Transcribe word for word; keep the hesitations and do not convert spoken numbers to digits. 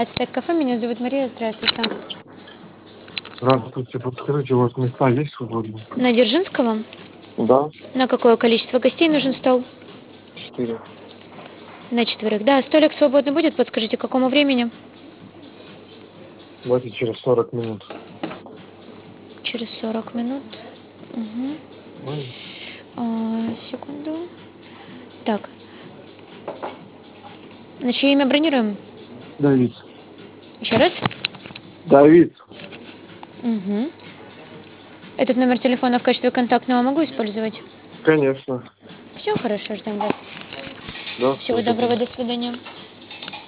Ацтек кафе, меня зовут Мария, здравствуйте. Здравствуйте, подскажите, у вас места есть свободные? На Дзержинского? Да, На какое количество гостей нужен стол? четыре. На четверых. Да, столик свободный будет, подскажите, к какому времени? Давайте через сорок минут. Через сорок минут. Угу. Ой. А, секунду. Так. На чье имя бронируем? Давид. Еще раз? Давид. Угу. Этот номер телефона в качестве контактного могу использовать? Конечно. Все, хорошо, ждем вас. Да, Всего всего доброго. доброго, до свидания.